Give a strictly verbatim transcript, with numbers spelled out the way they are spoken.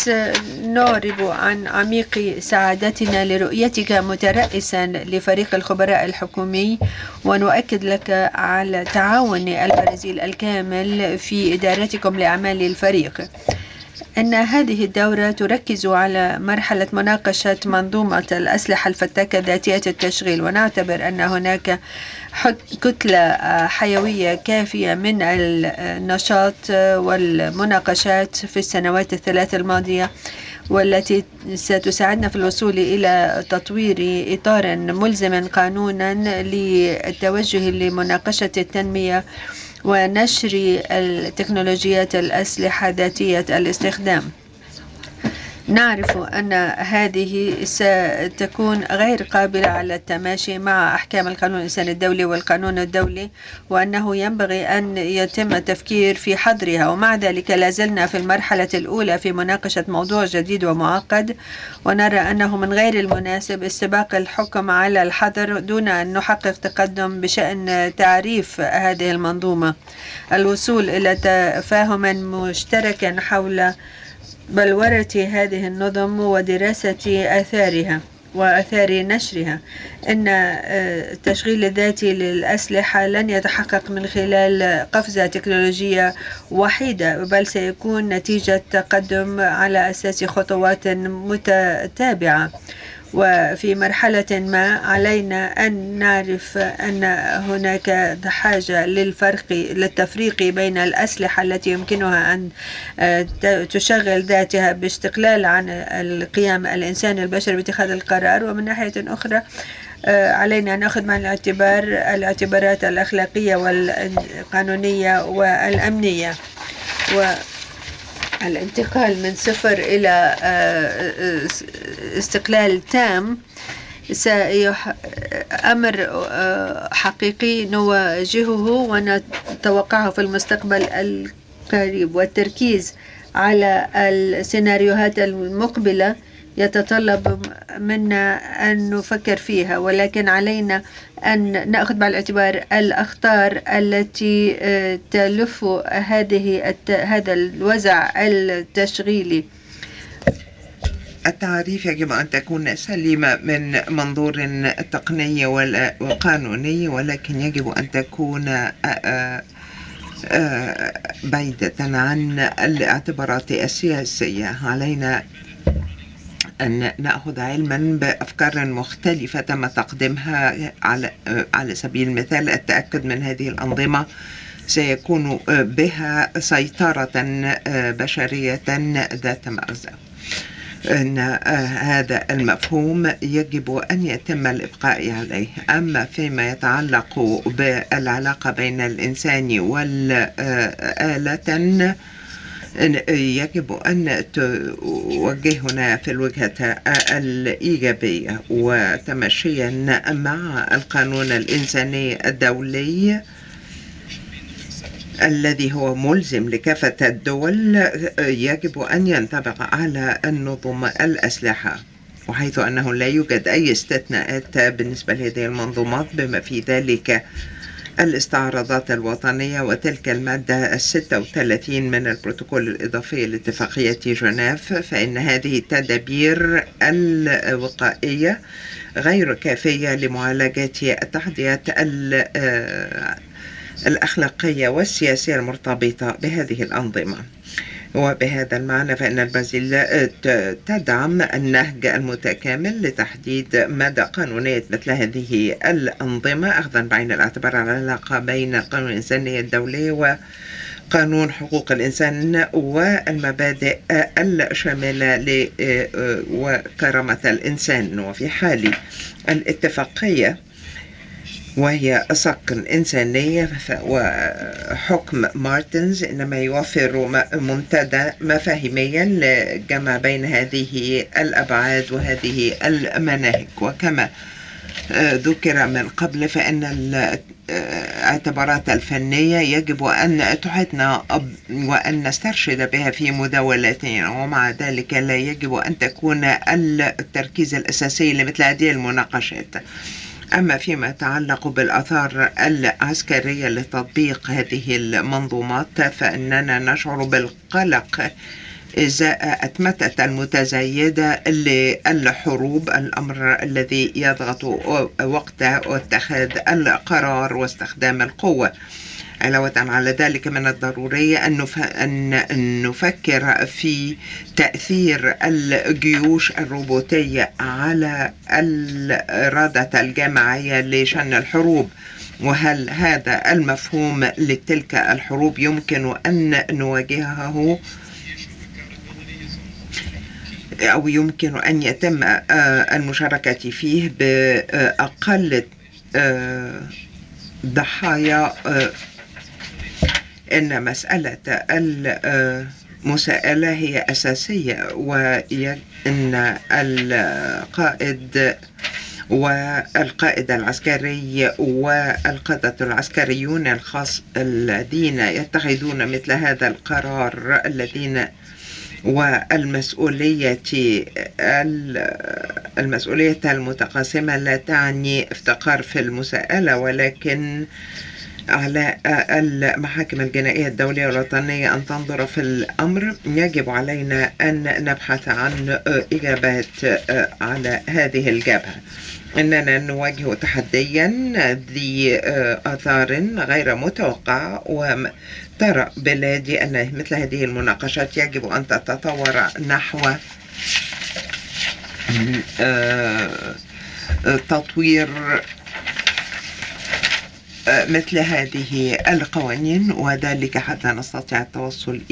سنعرب عن عميق سعادتنا لرؤيتك مترأسا لفريق الخبراء الحكومي، ونؤكد لك على تعاون البرازيل الكامل في إدارتكم لأعمال الفريق. إن هذه الدورة تركز على مرحلة مناقشة منظومة الأسلحة الفتاكة ذاتية التشغيل، ونعتبر أن هناك كتلة حيوية كافية من النشاط والمناقشات في السنوات الثلاث الماضية، والتي ستساعدنا في الوصول إلى تطوير إطار ملزم قانونا للتوجه لمناقشة التنمية ونشر التكنولوجيات الأسلحة ذاتية الاستخدام. نعرف أن هذه ستكون غير قابلة على التماشي مع أحكام القانون الإنساني الدولي والقانون الدولي، وأنه ينبغي أن يتم التفكير في حظرها، ومع ذلك لازلنا في المرحلة الأولى في مناقشة موضوع جديد ومعقد، ونرى أنه من غير المناسب استباق الحكم على الحظر دون أن نحقق تقدم بشأن تعريف هذه المنظومة. الوصول إلى تفاهم مشترك حول بلورة هذه النظم ودراسة آثارها وآثار نشرها. إن التشغيل الذاتي للأسلحة لن يتحقق من خلال قفزة تكنولوجية وحيدة، بل سيكون نتيجة تقدم على أساس خطوات متتابعة، وفي مرحلة ما علينا أن نعرف أن هناك حاجة للفرق للتفريق بين الأسلحة التي يمكنها أن تشغل ذاتها باستقلال عن القيام الإنساني البشري باتخاذ القرار، ومن ناحية أخرى علينا أن نأخذ بعين الاعتبار الاعتبارات الأخلاقية والقانونية والأمنية. و الانتقال من صفر إلى استقلال تام أمر حقيقي نواجهه ونتوقعه في المستقبل القريب، والتركيز على السيناريوهات المقبلة يتطلب منا أن نفكر فيها، ولكن علينا أن نأخذ بعين الاعتبار الأخطار التي تلف هذه هذا الوزع التشغيلي. التعريف يجب أن تكون سليمة من منظور تقني وقانوني، ولكن يجب أن تكون بعيدة عن الاعتبارات السياسية. علينا أن نأخذ علما بأفكار مختلفة تم تقديمها، على على سبيل المثال التأكد من هذه الأنظمة سيكون بها سيطرة بشرية ذات مغزى. أن هذا المفهوم يجب أن يتم الإبقاء عليه. أما فيما يتعلق بالعلاقة بين الإنسان والآلة، يجب أن توجهنا في الوجهة الإيجابية وتمشيا مع القانون الإنساني الدولي الذي هو ملزم لكافة الدول. يجب أن ينطبق على النظم الأسلحة، وحيث أنه لا يوجد أي استثناءات بالنسبة لهذه المنظومات، بما في ذلك الاستعراضات الوطنية وتلك المادة الستة وثلاثين من البروتوكول الإضافي لاتفاقية جنيف، فإن هذه التدابير الوقائية غير كافية لمعالجة التحديات الأخلاقية والسياسية المرتبطة بهذه الأنظمة. وبهذا المعنى فإن البرازيل تدعم النهج المتكامل لتحديد مدى قانونية مثل هذه الأنظمة، أخذا بعين الاعتبار على العلاقة بين القانون الإنساني الدولي وقانون حقوق الإنسان والمبادئ الشاملة وكرامة الإنسان. وفي حال الاتفاقية وهي صك إنسانية وحكم مارتنز، إنما يوفر منتدى مفاهيميا لجمع بين هذه الأبعاد وهذه المناهج. وكما ذكر من قبل فإن الاعتبارات الفنية يجب أن تحيطنا وأن نسترشد بها في مداولاتنا، ومع ذلك لا يجب أن تكون التركيز الأساسي لمثل هذه المناقشات. أما فيما يتعلق بالآثار العسكرية لتطبيق هذه المنظومات، فإننا نشعر بالقلق إزاء أتمتة المتزايدة للحروب، الأمر الذي يضغط وقت اتخاذ القرار واستخدام القوة. علاوة على ذلك، من الضروري أن نفكر في تأثير الجيوش الروبوتية على الإرادة الجماعية لشن الحروب، وهل هذا المفهوم لتلك الحروب يمكن أن نواجهه أو يمكن أن يتم المشاركة فيه بأقل ضحايا. إن مسألة المساءلة هي أساسية، وإن القائد والقائد العسكري والقادة العسكريون الخاص الذين يتخذون مثل هذا القرار الذين والمسؤولية المسؤولية المتقاسمة لا تعني افتقار في المساءلة، ولكن على المحاكم الجنائية الدولية والوطنية أن تنظر في الأمر. يجب علينا أن نبحث عن إجابات على هذه الجبهة. إننا نواجه تحديا ذي آثار غير متوقعة، وترى بلادي أن مثل هذه المناقشات يجب أن تتطور نحو تطوير مثل هذه القوانين، وذلك حتى نستطيع التوصل